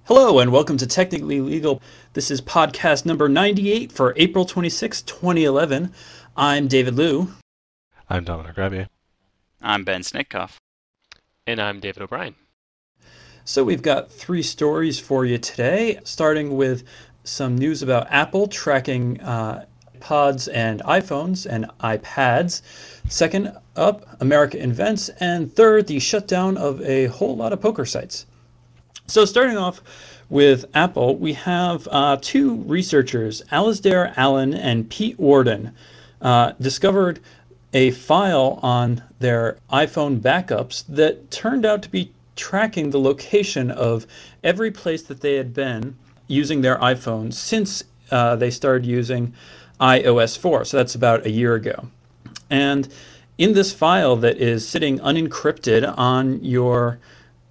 Hello and welcome to Technically Legal. This is podcast number 98 for April 26, 2011. I'm David Liu. I'm Dominic Rabier. I'm Ben Snitkoff. And I'm David O'Brien. So we've got three stories for you today, starting with some news about Apple tracking iPods and iPhones and iPads. Second up, America Invents. And third, the shutdown of a whole lot of poker sites. So starting off with Apple, we have two researchers, Alasdair Allen and Pete Worden, discovered a file on their iPhone backups that turned out to be tracking the location of every place that they had been using their iPhone since they started using iOS 4. So that's about a year ago. And in this file that is sitting unencrypted on your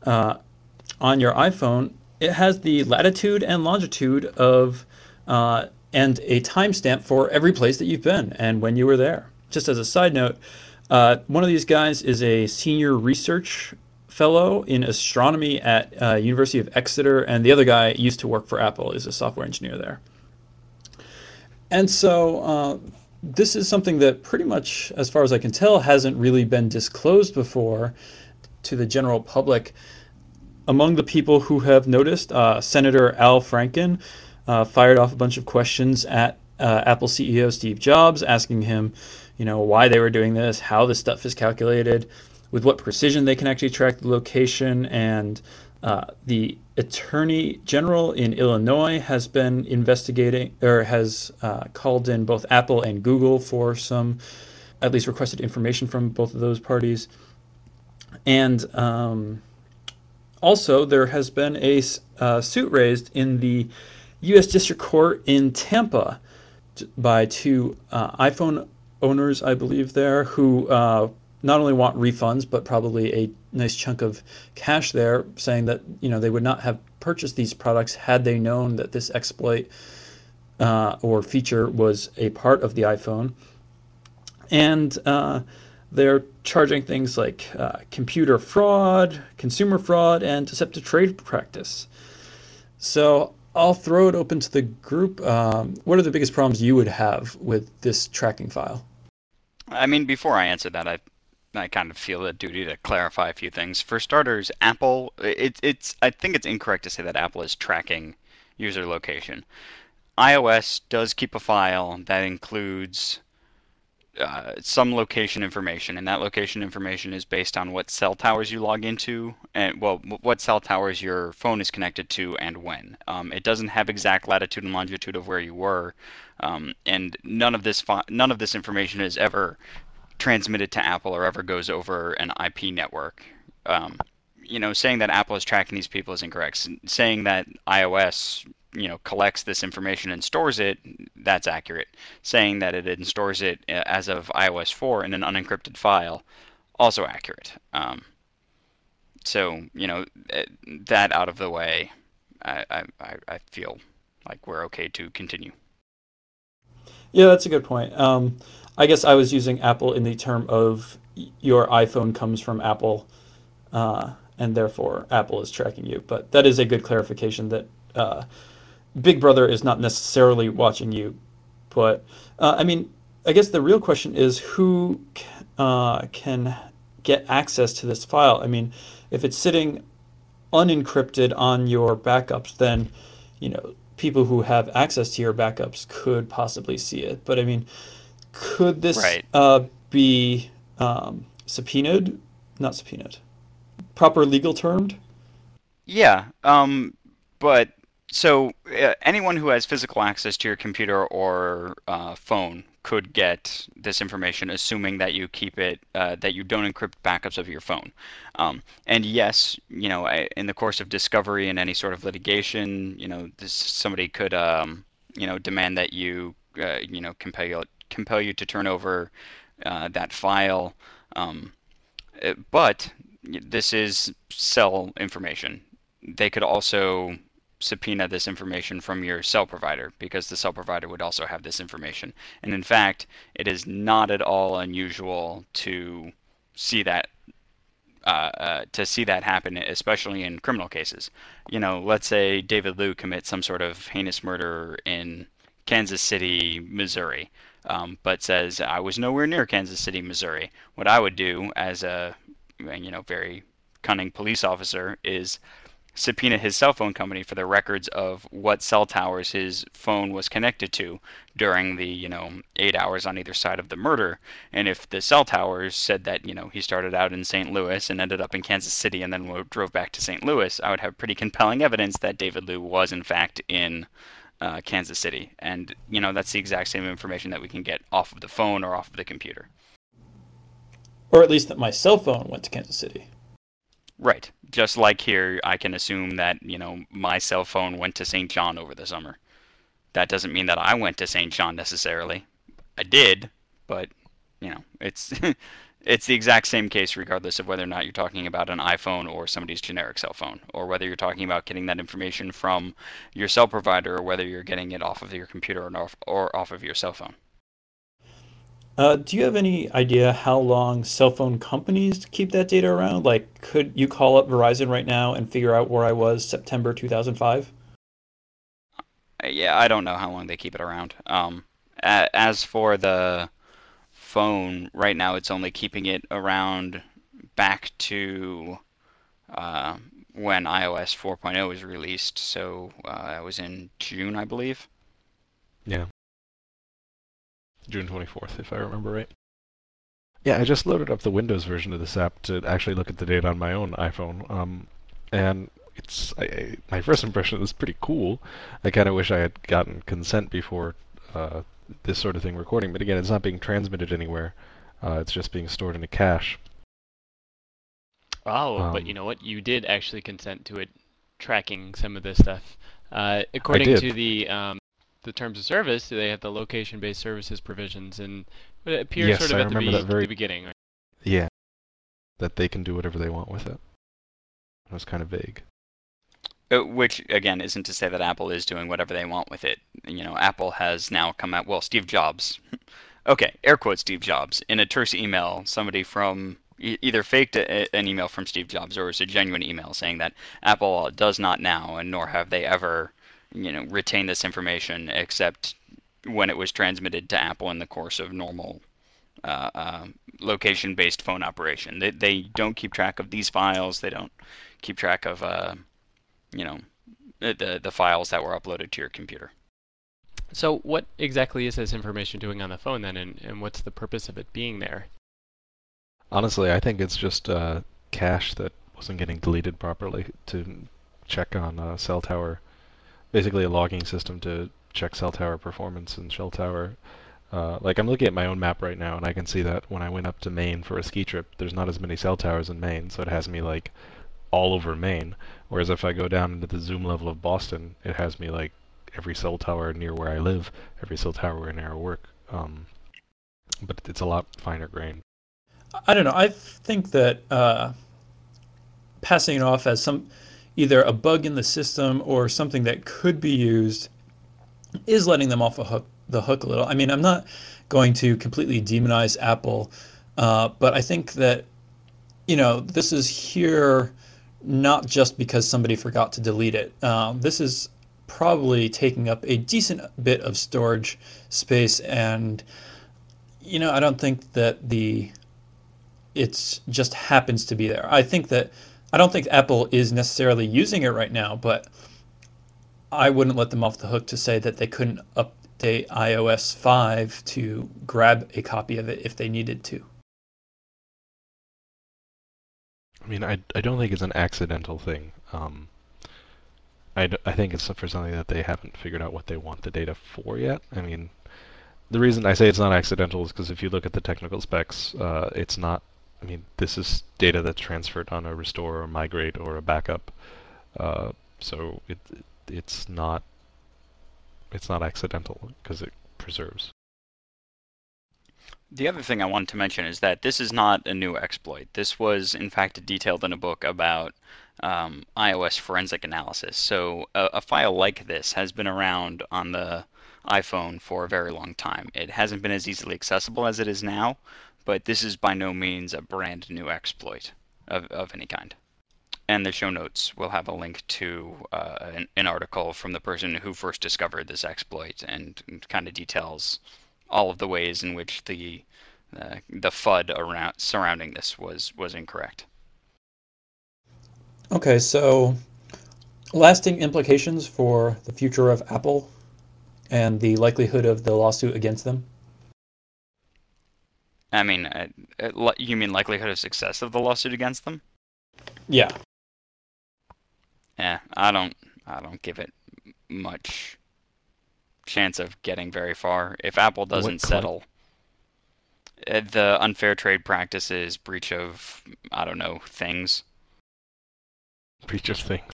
iPhone, it has the latitude and longitude of and a timestamp for every place that you've been and when you were there. Just as a side note, one of these guys is a senior research fellow in astronomy at University of Exeter, and the other guy used to work for Apple, is a software engineer there. And so this is something that pretty much, as far as I can tell, hasn't really been disclosed before to the general public. Among the people who have noticed, Senator Al Franken fired off a bunch of questions at Apple CEO Steve Jobs, asking him, why they were doing this, how this stuff is calculated, with what precision they can actually track the location. And the Attorney General in Illinois has been investigating, or has called in both Apple and Google for some, at least requested information from both of those parties. And also, there has been a suit raised in the U.S. District Court in Tampa by two iPhone owners, I believe, there, who not only want refunds, but probably a nice chunk of cash there, saying that they would not have purchased these products had they known that this exploit or feature was a part of the iPhone. And they're charging things like computer fraud, consumer fraud, and deceptive trade practice. So I'll throw it open to the group. What are the biggest problems you would have with this tracking file? I mean, before I answer that, I kind of feel a duty to clarify a few things. For starters, Apple, I think it's incorrect to say that Apple is tracking user location. iOS does keep a file that includes some location information, and that location information is based on what cell towers you log into, and what cell towers your phone is connected to and when. It doesn't have exact latitude and longitude of where you were, and none of this information is ever transmitted to Apple or ever goes over an IP network. Saying that Apple is tracking these people is incorrect. Saying that iOS collects this information and stores it, that's accurate. Saying that it stores it as of iOS 4 in an unencrypted file, also accurate. That out of the way, I feel like we're okay to continue. Yeah, that's a good point. I guess I was using Apple in the term of your iPhone comes from Apple, and therefore Apple is tracking you. But that is a good clarification that Big Brother is not necessarily watching you. But, I guess the real question is who can get access to this file? I mean, if it's sitting unencrypted on your backups, then, people who have access to your backups could possibly see it. But, could this be subpoenaed? Not subpoenaed. Proper legal termed? Yeah, but so anyone who has physical access to your computer or phone could get this information, assuming that you keep it, that you don't encrypt backups of your phone. And yes, in the course of discovery and any sort of litigation, somebody could, demand that you, compel you to turn over that file. But this is cell information. They could also subpoena this information from your cell provider, because the cell provider would also have this information. And in fact, it is not at all unusual to see that to see that happen, especially in criminal cases. Let's say David Liu commits some sort of heinous murder in Kansas City, Missouri, but says I was nowhere near Kansas City, Missouri. What I would do as a very cunning police officer is subpoena his cell phone company for the records of what cell towers his phone was connected to during the 8 hours on either side of the murder. And if the cell towers said that he started out in St. Louis and ended up in Kansas City and then drove back to St. Louis, I would have pretty compelling evidence that David Liu was in fact in Kansas City. And that's the exact same information that we can get off of the phone or off of the computer. Or at least that my cell phone went to Kansas City. Right. Just like here, I can assume that, my cell phone went to St. John over the summer. That doesn't mean that I went to St. John necessarily. I did, but, it's it's the exact same case regardless of whether or not you're talking about an iPhone or somebody's generic cell phone, or whether you're talking about getting that information from your cell provider, or whether you're getting it off of your computer or off of your cell phone. Do you have any idea how long cell phone companies keep that data around? Like, could you call up Verizon right now and figure out where I was September 2005? Yeah, I don't know how long they keep it around. As for the phone, right now it's only keeping it around back to when iOS 4.0 was released. So that was in June, I believe. Yeah. June 24th, if I remember right. Yeah, I just loaded up the Windows version of this app to actually look at the data on my own iPhone, and my first impression is pretty cool. I kind of wish I had gotten consent before this sort of thing recording, but again, it's not being transmitted anywhere. It's just being stored in a cache. Oh, but you know what? You did actually consent to it tracking some of this stuff. According to the terms of service, they have the location-based services provisions, and it appears Yes, sort of I at remember the beginning. Right? Yeah, that they can do whatever they want with it. It was kind of vague. Which, again, isn't to say that Apple is doing whatever they want with it. Apple has now come out, well, Steve Jobs. Okay, air quote Steve Jobs. In a terse email, somebody from either faked an email from Steve Jobs or it was a genuine email saying that Apple does not now, and nor have they ever, retain this information except when it was transmitted to Apple in the course of normal location-based phone operation. They don't keep track of these files. They don't keep track of the files that were uploaded to your computer. So what exactly is this information doing on the phone then, and what's the purpose of it being there? Honestly, I think it's just cache that wasn't getting deleted properly to check on cell tower. Basically a logging system to check cell tower performance and cell tower. Like I'm looking at my own map right now, and I can see that when I went up to Maine for a ski trip, there's not as many cell towers in Maine, so it has me like all over Maine. Whereas if I go down into the zoom level of Boston, it has me like every cell tower near where I live, every cell tower near I work. But it's a lot finer grained. I don't know. I think that passing it off as either a bug in the system or something that could be used is letting them off the hook a little. I mean, I'm not going to completely demonize Apple, but I think that this is here not just because somebody forgot to delete it. This is probably taking up a decent bit of storage space, and I don't think that it just happens to be there. I don't think Apple is necessarily using it right now, but I wouldn't let them off the hook to say that they couldn't update iOS 5 to grab a copy of it if they needed to. I mean, I don't think it's an accidental thing. I think it's for something that they haven't figured out what they want the data for yet. I mean, the reason I say it's not accidental is because if you look at the technical specs, it's not. I mean, this is data that's transferred on a restore or migrate or a backup, so it's not accidental because it preserves. The other thing I wanted to mention is that this is not a new exploit. This was, in fact, detailed in a book about iOS forensic analysis. So a file like this has been around on the iPhone for a very long time. It hasn't been as easily accessible as it is now, but this is by no means a brand new exploit. of any kind. And the show notes will have a link to an article from the person who first discovered this exploit, and kind of details all of the ways in which the FUD surrounding this was incorrect. Okay, so lasting implications for the future of Apple and the likelihood of the lawsuit against them? I mean, you mean likelihood of success of the lawsuit against them? Yeah. Yeah, I don't give it much chance of getting very far. If Apple doesn't settle the unfair trade practices, breach of, I don't know, things. Breach of things.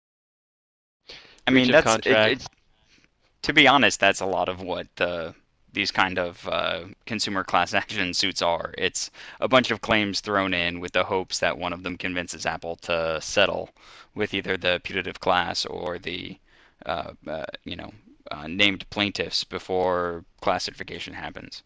I mean, that's to be honest, that's a lot of what these kind of consumer class action suits are. It's a bunch of claims thrown in with the hopes that one of them convinces Apple to settle with either the putative class or the named plaintiffs before class certification happens.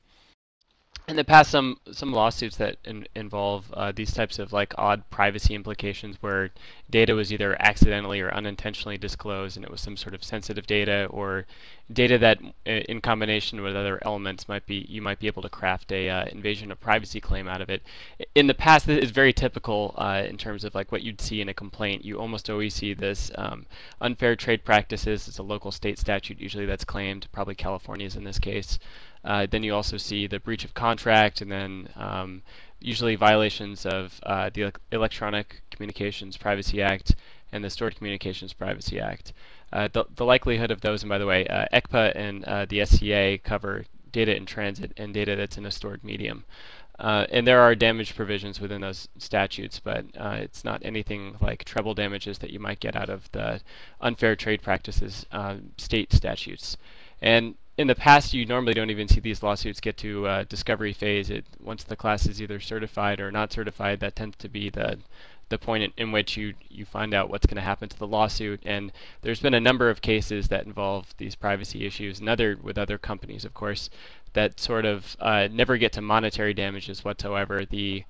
In the past, some lawsuits that involve these types of like odd privacy implications, where data was either accidentally or unintentionally disclosed, and it was some sort of sensitive data, or data that, in combination with other elements, you might be able to craft a invasion of privacy claim out of it. In the past, this is very typical in terms of like what you'd see in a complaint. You almost always see this unfair trade practices. It's a local state statute usually that's claimed, probably California's in this case. Then you also see the breach of contract, and then usually violations of the Electronic Communications Privacy Act and the Stored Communications Privacy Act. The likelihood of those, and by the way, ECPA and the SCA cover data in transit and data that's in a stored medium. And there are damage provisions within those statutes, but it's not anything like treble damages that you might get out of the unfair trade practices state statutes. And in the past, you normally don't even see these lawsuits get to discovery phase. Once the class is either certified or not certified, that tends to be the point in which you find out what's going to happen to the lawsuit. And there's been a number of cases that involve these privacy issues, and with other companies, of course, that sort of never get to monetary damages whatsoever.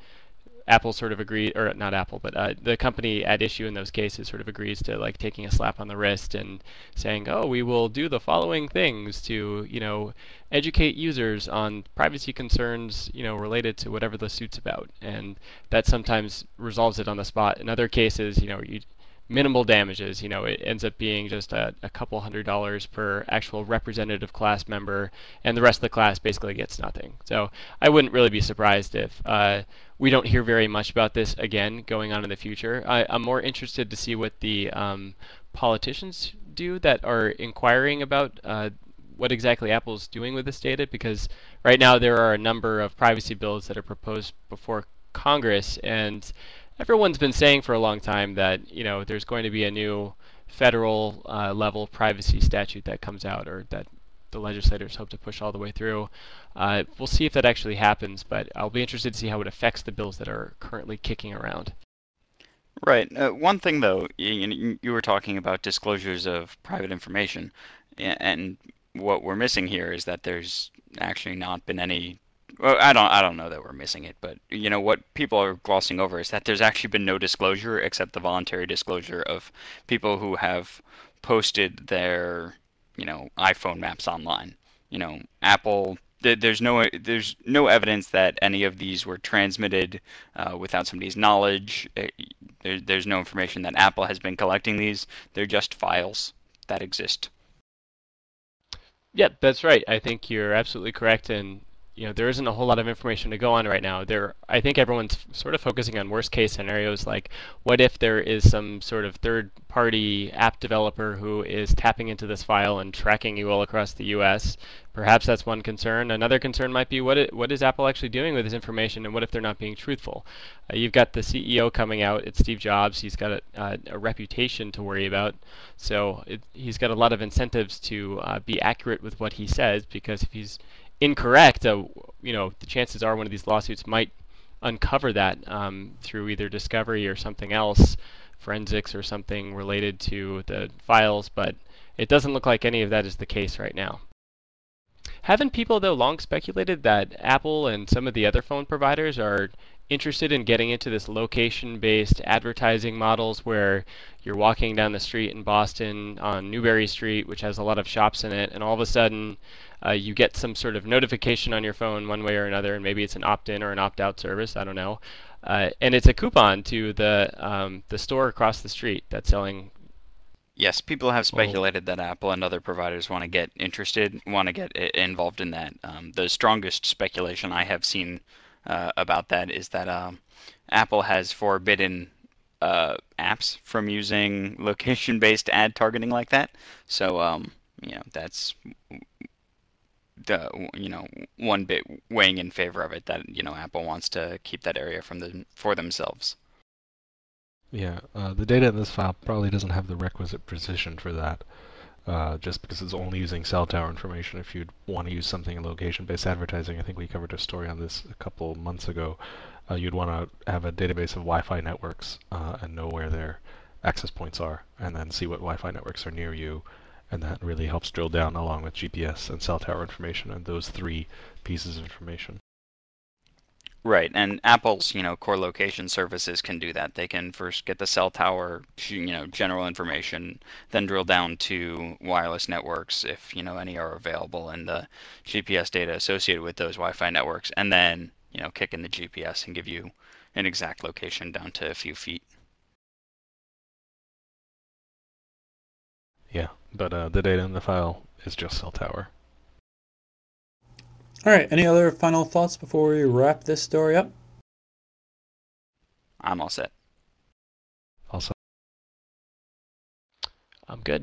Apple sort of agreed, or not Apple, but the company at issue in those cases sort of agrees to like taking a slap on the wrist and saying, oh, we will do the following things to, educate users on privacy concerns, related to whatever the suit's about. And that sometimes resolves it on the spot. In other cases, minimal damages, it ends up being just a couple $100 per actual representative class member, and the rest of the class basically gets nothing. So I wouldn't really be surprised if we don't hear very much about this again going on in the future. I'm more interested to see what the politicians do that are inquiring about what exactly Apple's doing with this data, because right now there are a number of privacy bills that are proposed before Congress, and everyone's been saying for a long time that there's going to be a new federal level privacy statute that comes out, or that the legislators hope to push all the way through. We'll see if that actually happens, but I'll be interested to see how it affects the bills that are currently kicking around. Right. One thing, though, you were talking about disclosures of private information, and what we're missing here is that there's actually not been any. Well, I don't know that we're missing it, but what people are glossing over is that there's actually been no disclosure except the voluntary disclosure of people who have posted their iPhone maps online. Apple. There's no evidence that any of these were transmitted without somebody's knowledge. There's no information that Apple has been collecting these. They're just files that exist. Yeah, that's right. I think you're absolutely correct, and there isn't a whole lot of information to go on right now. I think everyone's sort of focusing on worst case scenarios, like what if there is some sort of third party app developer who is tapping into this file and tracking you all across the US. Perhaps that's one concern. Another concern might be what is Apple actually doing with this information, and what if they're not being truthful? You've got the CEO coming out. It's Steve Jobs. He's got a reputation to worry about. So he's got a lot of incentives to be accurate with what he says, because if he's incorrect, the chances are one of these lawsuits might uncover that through either discovery or something else, forensics or something related to the files, but it doesn't look like any of that is the case right now. Haven't people, though, long speculated that Apple and some of the other phone providers are interested in getting into this location-based advertising models where you're walking down the street in Boston on Newbury Street, which has a lot of shops in it, and all of a sudden you get some sort of notification on your phone one way or another, and maybe it's an opt-in or an opt-out service, I don't know, and it's a coupon to the store across the street that's selling. Yes, people have speculated that Apple and other providers want to get involved in that. The strongest speculation I have seen about that is that Apple has forbidden apps from using location-based ad targeting like that. So that's one bit weighing in favor of it, that Apple wants to keep that area for themselves. Yeah, the data in this file probably doesn't have the requisite precision for that, just because it's only using cell tower information. If you'd want to use something in location-based advertising, I think we covered a story on this a couple months ago, you'd want to have a database of Wi-Fi networks and know where their access points are, and then see what Wi-Fi networks are near you, and that really helps drill down along with GPS and cell tower information and those three pieces of information. Right, and Apple's core location services can do that. They can first get the cell tower general information, then drill down to wireless networks if any are available, and the GPS data associated with those Wi-Fi networks, and then kick in the GPS and give you an exact location down to a few feet. Yeah, but the data in the file is just cell tower. All right, any other final thoughts before we wrap this story up? I'm all set. Also, I'm good.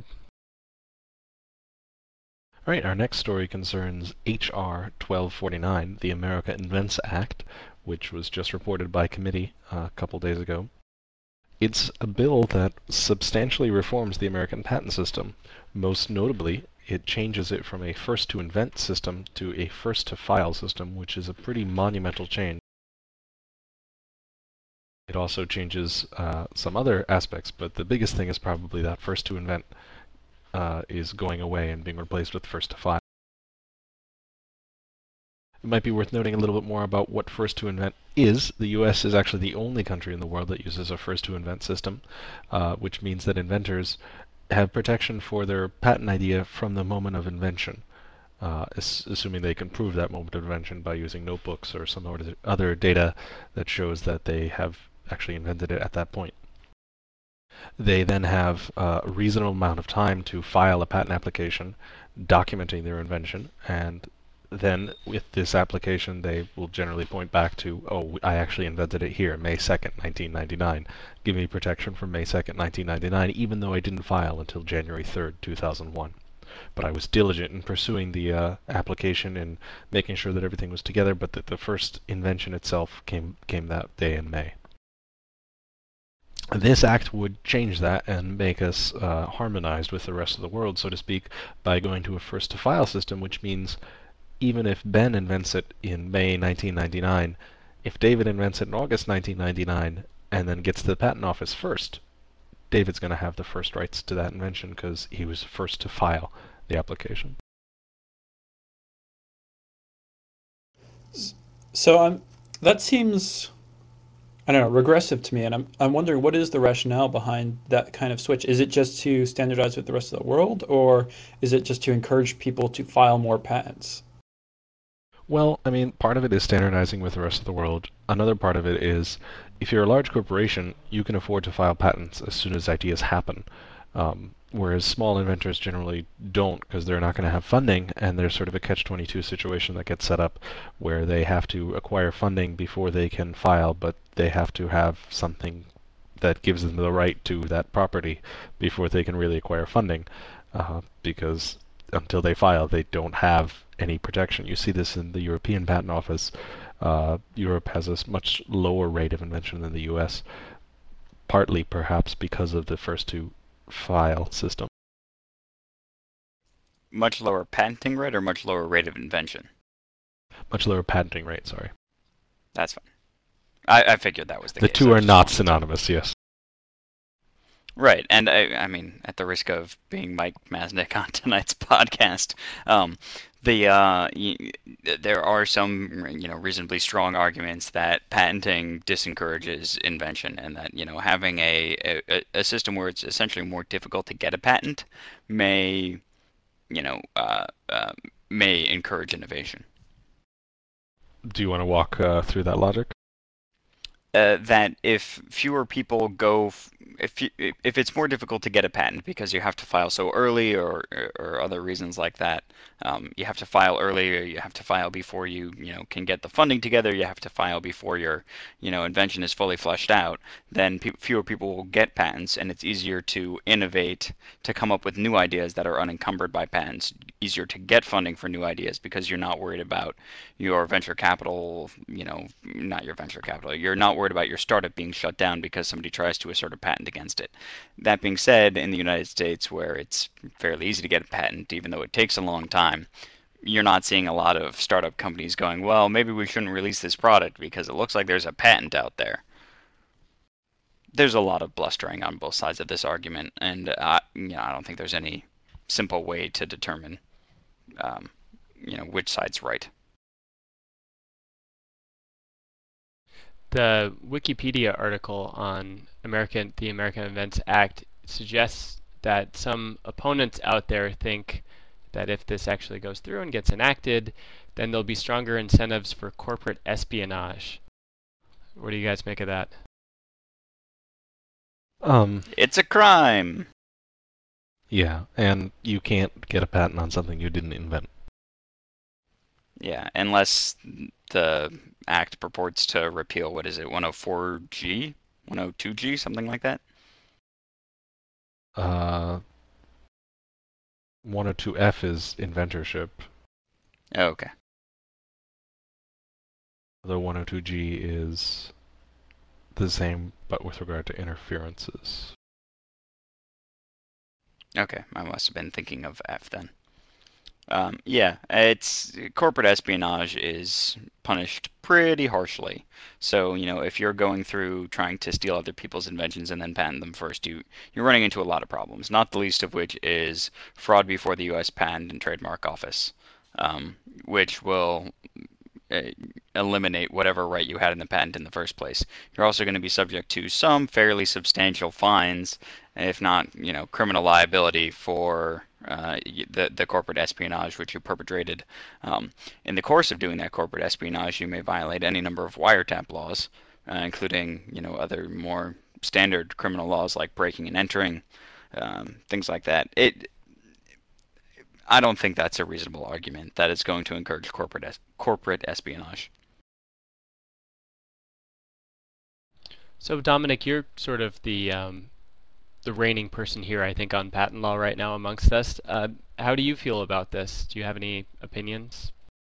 all right, our next story concerns H.R. 1249, the America Invents Act, which was just reported by committee a couple days ago. It's a bill that substantially reforms the American patent system. Most notably, it changes it from a first-to-invent system to a first-to-file system, which is a pretty monumental change. It also changes some other aspects, but the biggest thing is probably that first-to-invent is going away and being replaced with first-to-file. It might be worth noting a little bit more about what first-to-invent is. The U.S. is actually the only country in the world that uses a first-to-invent system, which means that inventors have protection for their patent idea from the moment of invention, assuming they can prove that moment of invention by using notebooks or some other data that shows that they have actually invented it at that point. They then have a reasonable amount of time to file a patent application documenting their invention, and then with this application they will generally point back to, oh, I actually invented it here, May 2nd, 1999. Give me protection from May 2nd, 1999, even though I didn't file until January 3rd, 2001. But I was diligent in pursuing the application and making sure that everything was together, but that the first invention itself came that day in May. This act would change that and make us harmonized with the rest of the world, so to speak, by going to a first-to-file system, which means even if Ben invents it in May 1999, if David invents it in August 1999 and then gets to the patent office first, David's going to have the first rights to that invention because he was first to file the application. So that seems, I don't know, regressive to me, and I'm wondering, what is the rationale behind that kind of switch? Is it just to standardize with the rest of the world, or is it just to encourage people to file more patents? Well, I mean, part of it is standardizing with the rest of the world. Another part of it is, if you're a large corporation, you can afford to file patents as soon as ideas happen, whereas small inventors generally don't, because they're not going to have funding, and there's sort of a catch-22 situation that gets set up where they have to acquire funding before they can file, but they have to have something that gives them the right to that property before they can really acquire funding, because until they file, they don't have any protection. You see this in the European Patent Office. Europe has a much lower rate of invention than the US, partly perhaps because of the first-to-file system. Much lower patenting rate or much lower rate of invention? Much lower patenting rate, sorry. That's fine. I figured that was the case. The two are not synonymous, yes. Right, and I mean, at the risk of being Mike Masnick on tonight's podcast, there are some reasonably strong arguments that patenting disencourages invention, and that having a system where it's essentially more difficult to get a patent may you know may encourage innovation. Do you want to walk through that logic? That if fewer people go, if it's more difficult to get a patent because you have to file so early, or other reasons like that, you have to file early, or you have to file before you can get the funding together, you have to file before your invention is fully fleshed out, then fewer people will get patents, and it's easier to innovate, to come up with new ideas that are unencumbered by patents, easier to get funding for new ideas because you're not worried about your venture capital, not your venture capital, you're not worried about your startup being shut down because somebody tries to assert a patent against it. That being said, in the United States, where it's fairly easy to get a patent, even though it takes a long time, you're not seeing a lot of startup companies going, well, maybe we shouldn't release this product because it looks like there's a patent out there. There's a lot of blustering on both sides of this argument, and I don't think there's any simple way to determine which side's right. The Wikipedia article on the American Invents Act suggests that some opponents out there think that if this actually goes through and gets enacted, then there'll be stronger incentives for corporate espionage. What do you guys make of that? It's a crime. Yeah, and you can't get a patent on something you didn't invent. Yeah, unless the Act purports to repeal, 104G? 102G? Something like that? 102F is inventorship. Oh, okay. The 102G is the same, but with regard to interferences. Okay, I must have been thinking of F then. Yeah, it's corporate espionage is punished pretty harshly. So, if you're going through trying to steal other people's inventions and then patent them first, you're running into a lot of problems, not the least of which is fraud before the U.S. Patent and Trademark Office, which will eliminate whatever right you had in the patent in the first place. You're also going to be subject to some fairly substantial fines, if not, criminal liability for the corporate espionage which you perpetrated. In the course of doing that corporate espionage, you may violate any number of wiretap laws, including, other more standard criminal laws like breaking and entering, things like that. I don't think that's a reasonable argument that it's going to encourage corporate espionage. So Dominic, you're sort of the reigning person here, I think, on patent law right now amongst us. How do you feel about this? Do you have any opinions?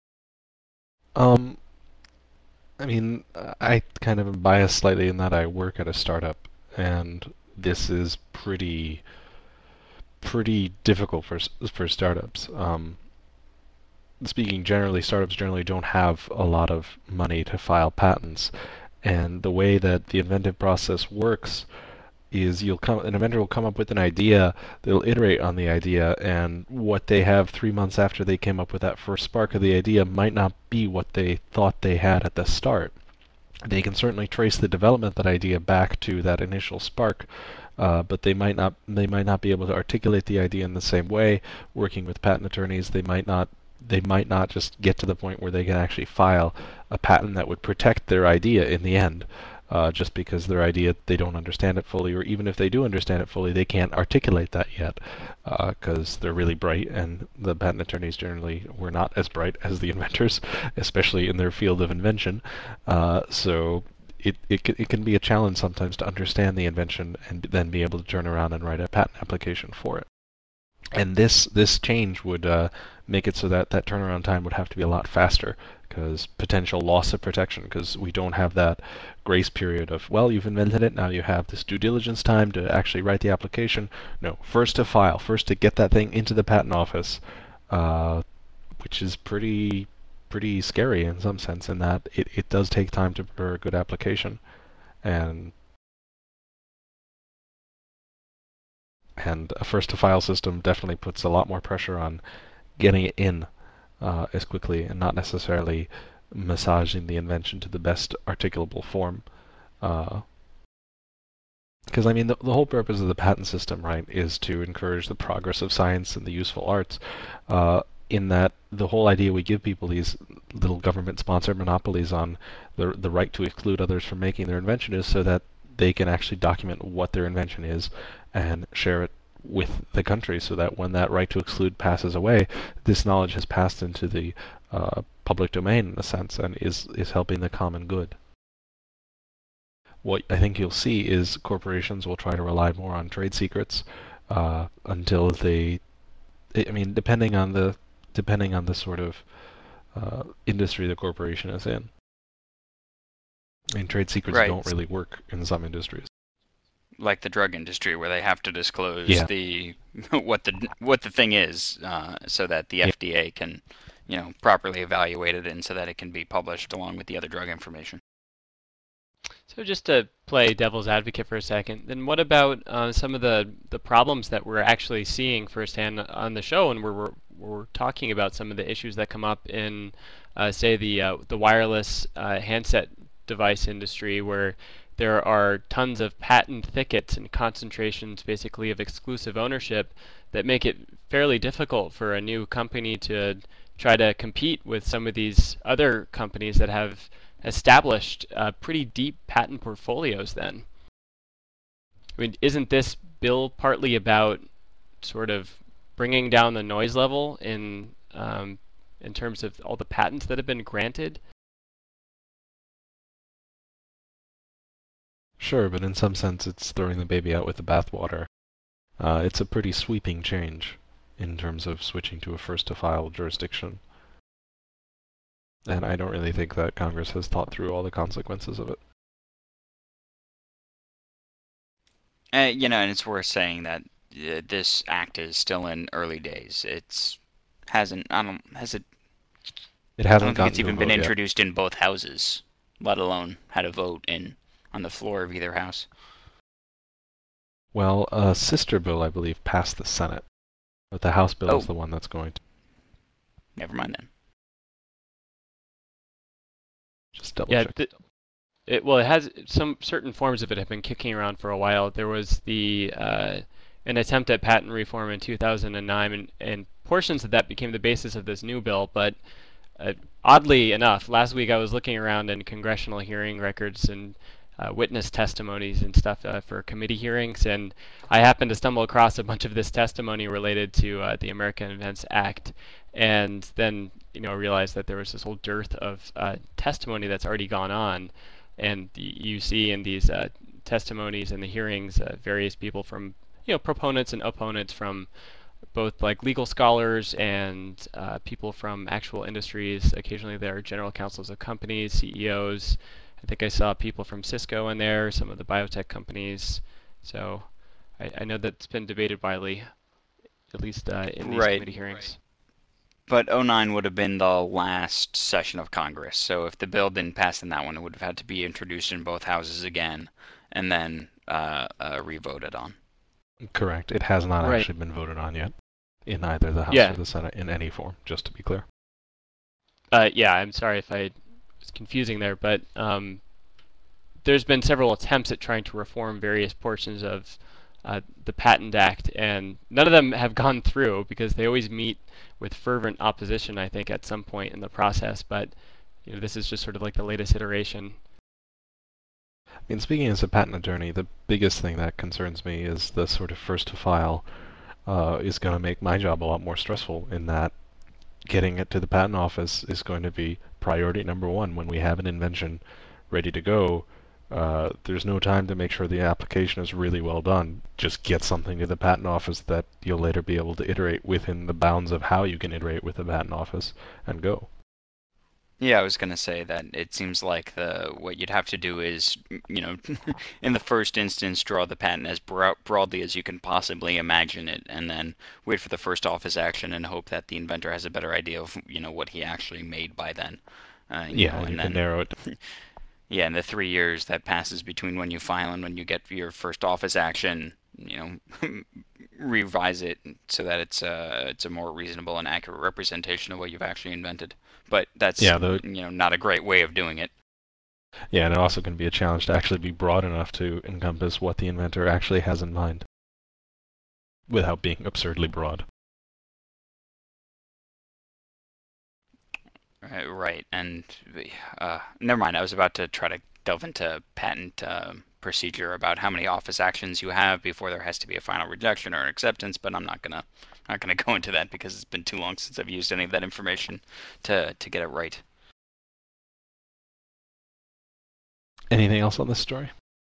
I mean, I kind of am biased slightly in that I work at a startup, and this is pretty difficult for startups. Speaking generally, startups generally don't have a lot of money to file patents, and the way that the inventive process works is an inventor will come up with an idea, they'll iterate on the idea, and what they have 3 months after they came up with that first spark of the idea might not be what they thought they had at the start. They can certainly trace the development of that idea back to that initial spark, but they might not be able to articulate the idea in the same way. Working with patent attorneys, they might not just get to the point where they can actually file a patent that would protect their idea in the end. Just because their idea, they don't understand it fully, or even if they do understand it fully, they can't articulate that yet, because they're really bright, and the patent attorneys generally were not as bright as the inventors, especially in their field of invention. So it can be a challenge sometimes to understand the invention and then be able to turn around and write a patent application for it. And this change would make it so that turnaround time would have to be a lot faster, because potential loss of protection, because we don't have that grace period of, well, you've invented it, now you have this due diligence time to actually write the application. No, first to file, first to get that thing into the patent office, which is pretty scary in some sense, in that it does take time to prepare a good application, and a first to file system definitely puts a lot more pressure on getting it in. as quickly, and not necessarily massaging the invention to the best articulable form. Because I mean, the whole purpose of the patent system, right, is to encourage the progress of science and the useful arts. In that, the whole idea we give people these little government-sponsored monopolies on the right to exclude others from making their invention is so that they can actually document what their invention is and share it with the country, so that when that right to exclude passes away, this knowledge has passed into the public domain in a sense and is helping the common good. What I think you'll see is corporations will try to rely more on trade secrets until they, I mean, depending on the sort of industry the corporation is in. I mean, trade secrets don't really work in some industries. Like the drug industry, where they have to disclose the what the thing is, so that the FDA can, properly evaluate it, and so that it can be published along with the other drug information. So just to play devil's advocate for a second, then what about some of the problems that we're actually seeing firsthand on the show, and we're talking about some of the issues that come up in, say, the wireless handset device industry, where there are tons of patent thickets and concentrations basically of exclusive ownership that make it fairly difficult for a new company to try to compete with some of these other companies that have established pretty deep patent portfolios then. I mean, isn't this bill partly about sort of bringing down the noise level in terms of all the patents that have been granted? Sure, but in some sense it's throwing the baby out with the bathwater. It's a pretty sweeping change in terms of switching to a first-to-file jurisdiction. And I don't really think that Congress has thought through all the consequences of it. And it's worth saying that this act is still in early days. I don't think it's even been introduced in both houses, let alone had a vote on the floor of either house. Well, a sister bill, I believe, passed the Senate, but the House bill is the one that's going to. Never mind then. Just double check. It has some certain forms of it have been kicking around for a while. There was an attempt at patent reform in 2009, and portions of that became the basis of this new bill. But oddly enough, last week I was looking around in congressional hearing records and witness testimonies and stuff for committee hearings, and I happened to stumble across a bunch of this testimony related to the American Invents Act, and then realized that there was this whole dearth of testimony that's already gone on, and you see in these testimonies and the hearings various people from proponents and opponents from both like legal scholars and people from actual industries. Occasionally there are general counsels of companies, CEOs. I think I saw people from Cisco in there, some of the biotech companies. So I know that's been debated widely, at least in these committee hearings. But 2009 would have been the last session of Congress, so if the bill didn't pass in that one, it would have had to be introduced in both houses again, and then re-voted on. Correct. It has not actually been voted on yet in either the House or the Senate in any form, just to be clear. I'm sorry if I was confusing there, but there's been several attempts at trying to reform various portions of the Patent Act, and none of them have gone through because they always meet with fervent opposition, I think, at some point in the process. But this is just sort of like the latest iteration. I mean, speaking as a patent attorney, the biggest thing that concerns me is the sort of first-to-file is going to make my job a lot more stressful, in that getting it to the patent office is going to be priority number one. When we have an invention ready to go, there's no time to make sure the application is really well done. Just get something to the patent office that you'll later be able to iterate within the bounds of how you can iterate with the patent office, and go. Yeah, I was going to say that it seems like what you'd have to do is, in the first instance, draw the patent as broadly as you can possibly imagine it, and then wait for the first office action and hope that the inventor has a better idea of, what he actually made by then. You can narrow it. Yeah, in the 3 years that passes between when you file and when you get your first office action, revise it so that it's a more reasonable and accurate representation of what you've actually invented. But that's not a great way of doing it. Yeah, and it also can be a challenge to actually be broad enough to encompass what the inventor actually has in mind without being absurdly broad. Right, and never mind. I was about to try to delve into patent procedure about how many office actions you have before there has to be a final rejection or an acceptance, but I'm not gonna go into that because it's been too long since I've used any of that information to get it right. Anything else on this story?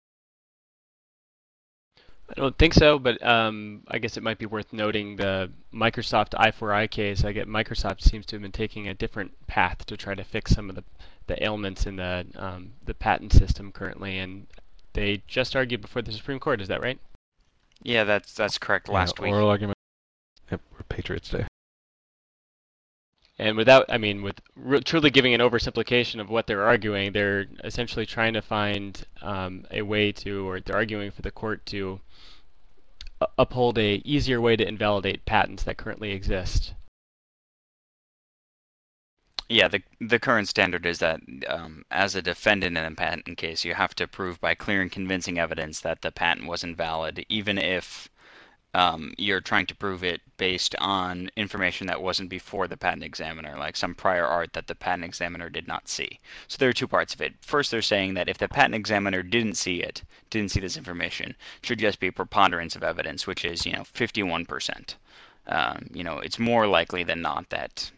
I don't think so, but I guess it might be worth noting the Microsoft I4I case. I get Microsoft seems to have been taking a different path to try to fix some of the ailments in the patent system currently, and they just argued before the Supreme Court. Is that right? Yeah, that's correct. Last week. Oral argument. Yep, we're Patriots Day. And with truly giving an oversimplification of what they're arguing, they're essentially trying to find a way to, or they're arguing for the court to uphold a easier way to invalidate patents that currently exist. Yeah, the current standard is that as a defendant in a patent case, you have to prove by clear and convincing evidence that the patent was invalid, even if you're trying to prove it based on information that wasn't before the patent examiner, like some prior art that the patent examiner did not see. So there are two parts of it. First, they're saying that if the patent examiner didn't see this information, it should just be preponderance of evidence, which is 51%. It's more likely than not that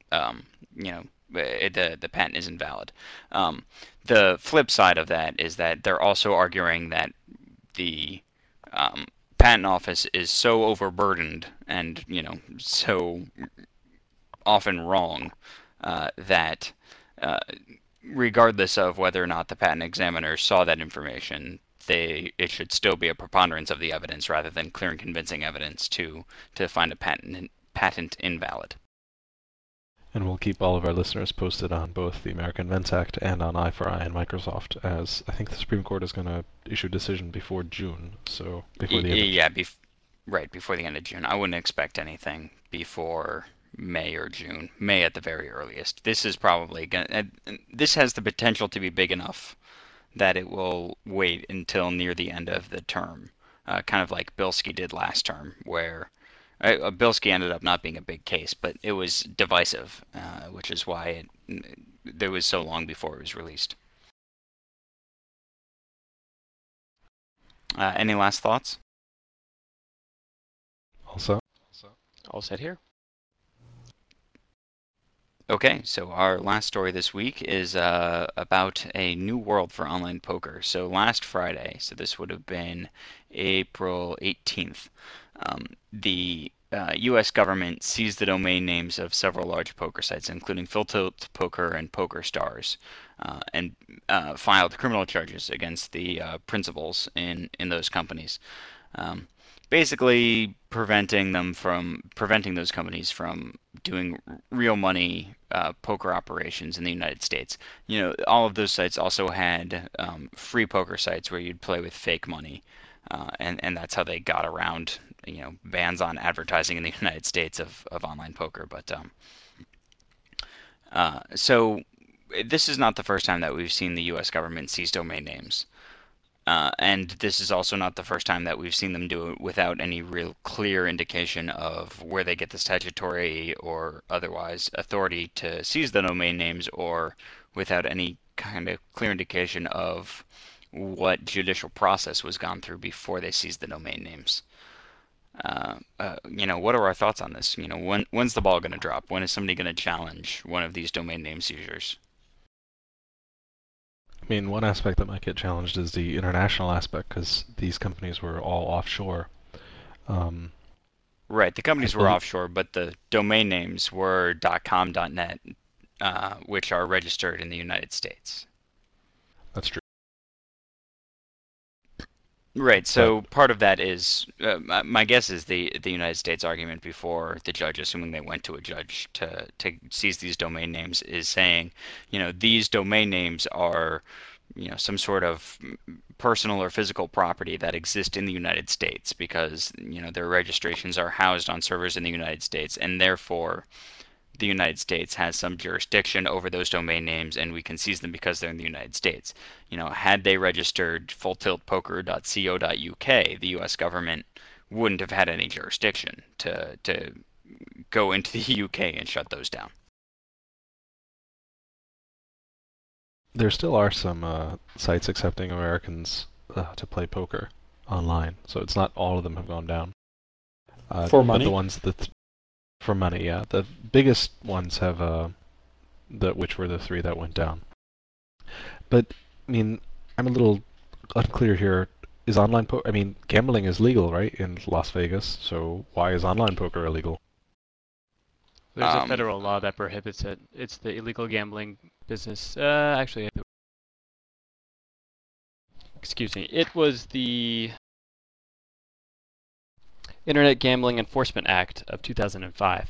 the patent is invalid. The flip side of that is that they're also arguing that the patent office is so overburdened and so often wrong that regardless of whether or not the patent examiner saw that information, it should still be a preponderance of the evidence rather than clear and convincing evidence to find a patent invalid. And we'll keep all of our listeners posted on both the American Invents Act and on I4I and Microsoft, as I think the Supreme Court is going to issue a decision before June, so before the end before the end of June. I wouldn't expect anything before May or June. May at the very earliest. This is probably this has the potential to be big enough that it will wait until near the end of the term, kind of like Bilski did last term, where Bilski ended up not being a big case, but it was divisive, which is why there was so long before it was released. Any last thoughts? Also, All set here. Okay, so our last story this week is about a new world for online poker. So last Friday, so this would have been April 18th, the U.S. government seized the domain names of several large poker sites, including Full Tilt Poker and PokerStars, and filed criminal charges against the principals in those companies. Basically preventing those companies from doing real money poker operations in the United States. All of those sites also had free poker sites where you'd play with fake money, and that's how they got around bans on advertising in the United States of online poker. But so this is not the first time that we've seen the U.S. government seize domain names. And this is also not the first time that we've seen them do it without any real clear indication of where they get the statutory or otherwise authority to seize the domain names, or without any kind of clear indication of what judicial process was gone through before they seized the domain names. What are our thoughts on this? When's the ball going to drop? When is somebody going to challenge one of these domain name seizures? I mean, one aspect that might get challenged is the international aspect, because these companies were all offshore. Right, the companies were offshore, but the domain names were .com, .net, which are registered in the United States. That's true. Right, so part of that is, my guess is the United States argument before the judge, assuming they went to a judge to seize these domain names, is saying, these domain names are some sort of personal or physical property that exists in the United States because, their registrations are housed on servers in the United States, and therefore the United States has some jurisdiction over those domain names, and we can seize them because they're in the United States. Had they registered fulltiltpoker.co.uk, the U.S. government wouldn't have had any jurisdiction to go into the UK and shut those down. There still are some sites accepting Americans to play poker online, so it's not all of them have gone down. For money? But the ones for money, yeah. The biggest ones have which were the 3 that went down. But I mean, I'm a little unclear here. Is online poker? I mean, gambling is legal, right, in Las Vegas. So why is online poker illegal? There's a federal law that prohibits it. It's the illegal gambling business. Actually, excuse me. It was the Internet Gambling Enforcement Act of 2005.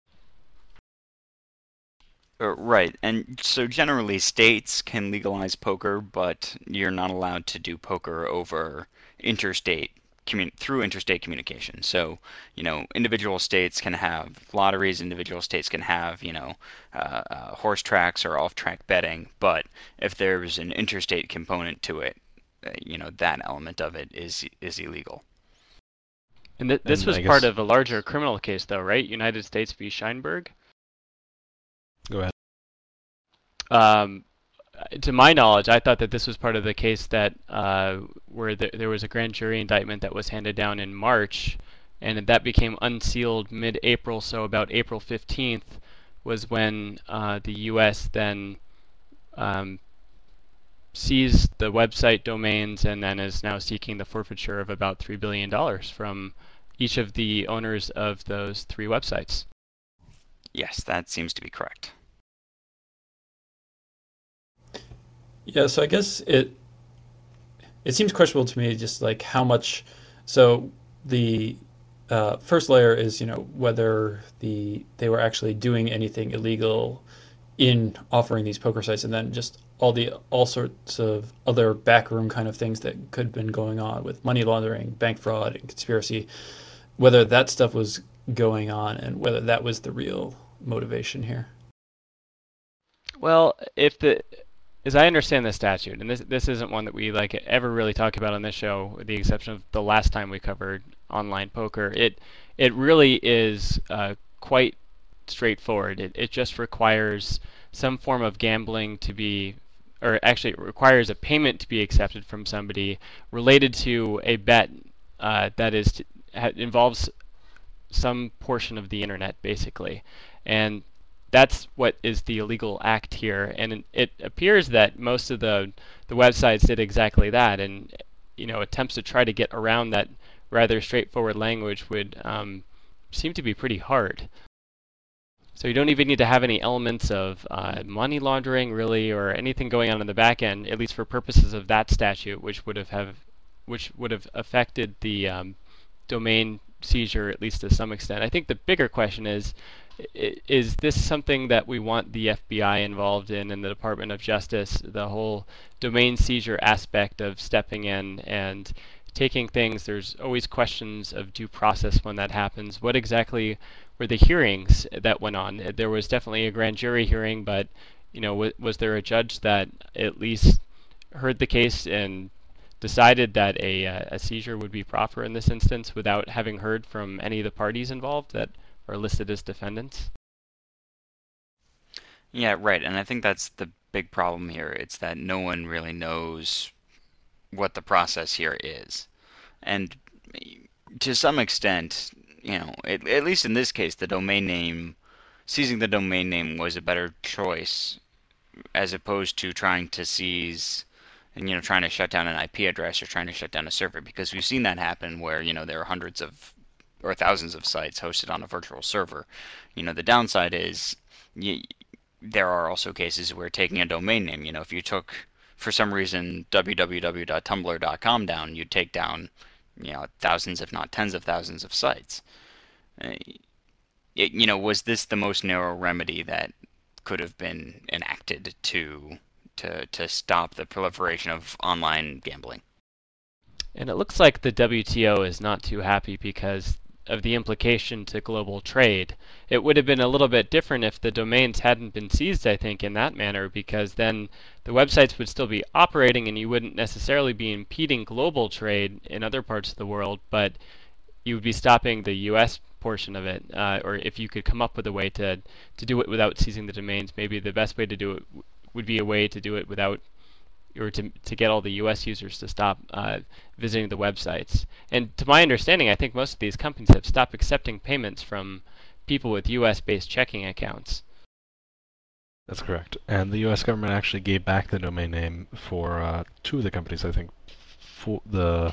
Right, and so generally states can legalize poker, but you're not allowed to do poker over through interstate communication. So, individual states can have lotteries, individual states can have, horse tracks or off-track betting, but if there's an interstate component to it, that element of it is illegal. And this was part of a larger criminal case, though, right? United States v. Scheinberg? Go ahead. To my knowledge, I thought that this was part of the case that where there was a grand jury indictment that was handed down in March, and that became unsealed mid-April. So about April 15th was when the U.S. then seized the website domains and then is now seeking the forfeiture of about $3 billion from each of the owners of those 3 websites. Yes, that seems to be correct. Yeah, so I guess it seems questionable to me, just like how much. So the first layer is, whether they were actually doing anything illegal in offering these poker sites, and then just all sorts of other backroom kind of things that could have been going on with money laundering, bank fraud, and conspiracy. Whether that stuff was going on and whether that was the real motivation here. Well, as I understand the statute, and this isn't one that we ever really talk about on this show, with the exception of the last time we covered online poker. It really is quite straightforward. It just requires some form of gambling to be, or actually it requires a payment to be accepted from somebody related to a bet that involves some portion of the internet, basically, and that's what is the illegal act here, and it appears that most of the websites did exactly that, and attempts to try to get around that rather straightforward language would seem to be pretty hard. So you don't even need to have any elements of money laundering, really, or anything going on in the back end, at least for purposes of that statute, which would have affected the domain seizure, at least to some extent. I think the bigger question is this something that we want the FBI involved in and the Department of Justice, the whole domain seizure aspect of stepping in and taking things? There's always questions of due process when that happens. What exactly were the hearings that went on? There was definitely a grand jury hearing, but was there a judge that at least heard the case and decided that a seizure would be proper in this instance without having heard from any of the parties involved that are listed as defendants? Yeah, right. And I think that's the big problem here. It's that no one really knows what the process here is. And to some extent, at least in this case, seizing the domain name was a better choice as opposed to trying to seize and, trying to shut down an IP address or trying to shut down a server, because we've seen that happen where, there are hundreds of or thousands of sites hosted on a virtual server. The downside is there are also cases where taking a domain name, if you took, for some reason, www.tumblr.com down, you'd take down, thousands, if not tens of thousands of sites. Was this the most narrow remedy that could have been enacted to to stop the proliferation of online gambling. And it looks like the WTO is not too happy because of the implication to global trade. It would have been a little bit different if the domains hadn't been seized, I think, in that manner, because then the websites would still be operating and you wouldn't necessarily be impeding global trade in other parts of the world, but you would be stopping the US portion of it. Or if you could come up with a way to do it without seizing the domains, maybe the best way to do it would be a way to do it without, or to get all the US users to stop visiting the websites. And to my understanding, I think most of these companies have stopped accepting payments from people with US-based checking accounts. That's correct. And the U.S. government actually gave back the domain name for 2 of the companies, I think, for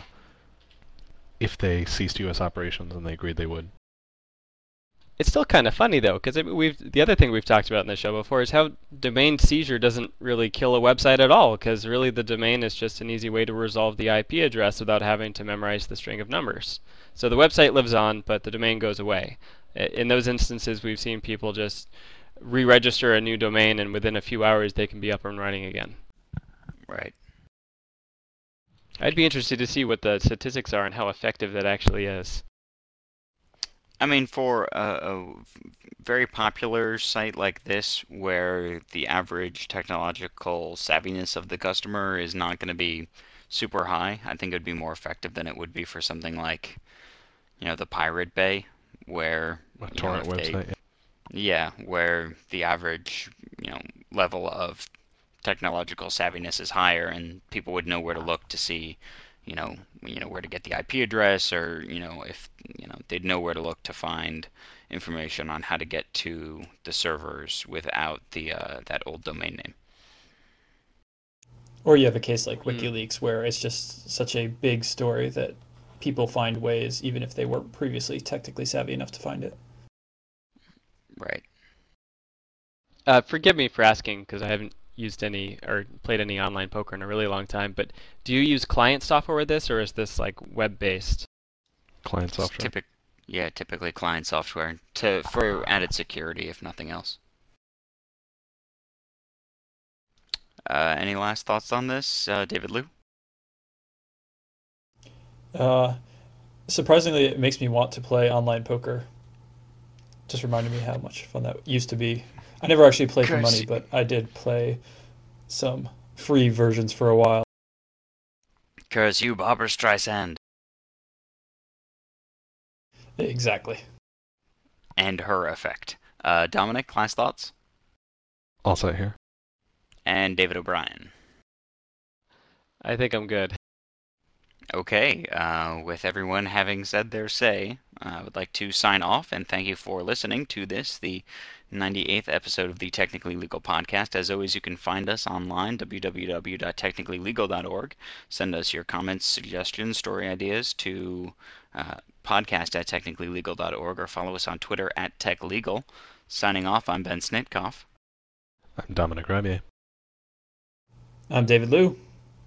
if they ceased U.S. operations, and they agreed they would. It's still kind of funny though, because the other thing we've talked about in the show before is how domain seizure doesn't really kill a website at all, because really the domain is just an easy way to resolve the IP address without having to memorize the string of numbers. So the website lives on, but the domain goes away. In those instances, we've seen people just re-register a new domain, and within a few hours they can be up and running again. Right. I'd be interested to see what the statistics are and how effective that actually is. I mean, for a very popular site like this, where the average technological savviness of the customer is not going to be super high, I think it would be more effective than it would be for something like, the Pirate Bay, where A torrent website. yeah, where the average, level of technological savviness is higher, and people would know where to look to see, where to get the IP address, or if they'd know where to look to find information on how to get to the servers without the that old domain name. Or you have a case like WikiLeaks where it's just such a big story that people find ways, even if they weren't previously technically savvy enough to find it. Right. Forgive me for asking, because I haven't used any or played any online poker in a really long time, but do you use client software with this, or is this like web-based? Client software. Typically client software for added security, if nothing else. Any last thoughts on this, David Liu? Surprisingly, it makes me want to play online poker. Just reminded me how much fun that used to be. I never actually played for money, but I did play some free versions for a while. Curse you, Barbra Streisand. Exactly. And her effect. Dominic, last thoughts? All set here. And David O'Brien. I think I'm good. Okay, with everyone having said their say, I would like to sign off and thank you for listening to this, the 98th episode of the Technically Legal Podcast. As always, you can find us online, www.technicallylegal.org. Send us your comments, suggestions, story ideas to podcast@technicallylegal.org, or follow us on Twitter @techlegal. Signing off, I'm Ben Snitkoff. I'm Dominic Rabier. I'm David Liu.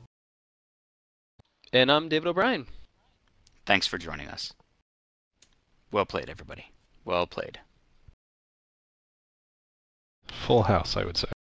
And I'm David O'Brien. Thanks for joining us. Well played, everybody. Well played. Full house, I would say.